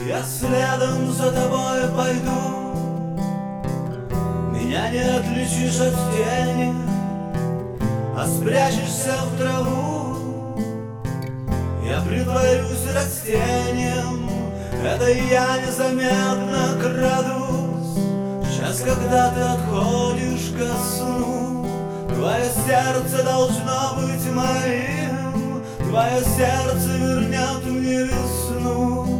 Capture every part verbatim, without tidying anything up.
Я следом за тобой пойду. Меня не отличишь от тени, а спрячешься в траву. Я притворюсь растением, это я незаметно крадусь. Сейчас, когда ты отходишь ко сну, твое сердце должно быть моим, твое сердце вернет мне весну.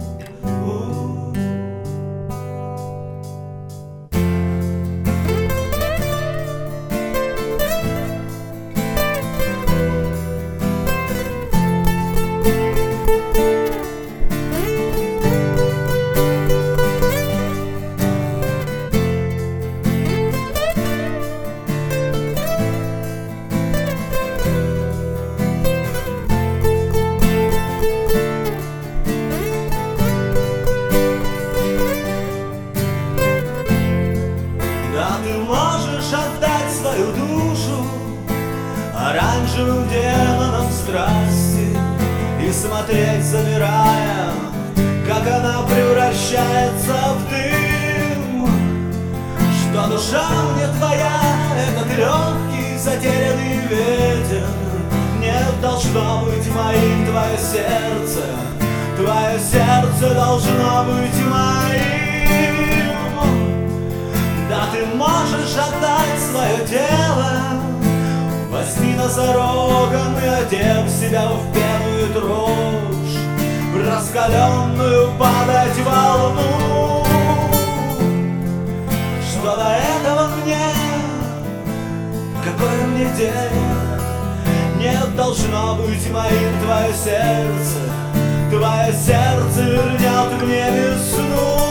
Отдать свою душу оранжевым демонам страсти и смотреть, замирая, как она превращается в дым. Что душа мне твоя, этот легкий затерянный ветер, не должно быть моим твое сердце, твое сердце должно быть моим. Да, ты можешь отдать свое тело, возьми носорогом и одев себя в пену и дрожь, в раскаленную падать волну. Что до этого мне, какое мне дело? Не должно быть моим твое сердце, твое сердце вернет мне весну.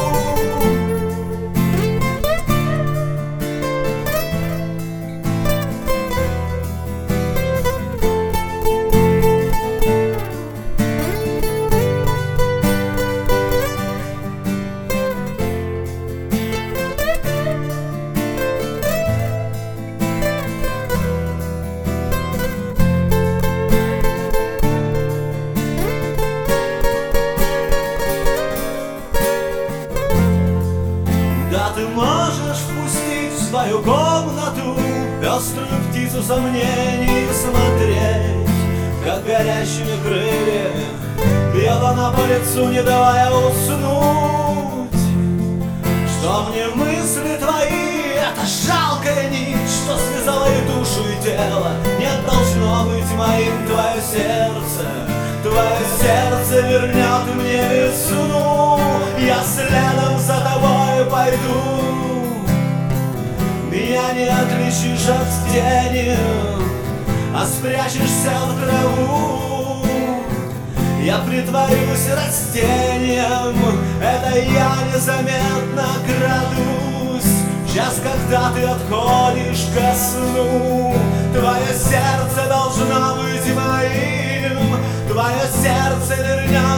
Да, ты можешь впустить в свою комнату пеструю птицу сомнений и смотреть, как горящими крыльями бьет она по лицу, не давая уснуть. Что мне мысли твои, это жалкая нить, что связала и душу, и тело. Не должно быть моим твое сердце, твое сердце вернет мне весну. Я следом за тобой пойду, меня не отличишь от тени, а спрячешься в траву. Я притворюсь растением, это я незаметно крадусь. Сейчас, когда ты отходишь ко сну, твое сердце должно быть моим, твое сердце вернет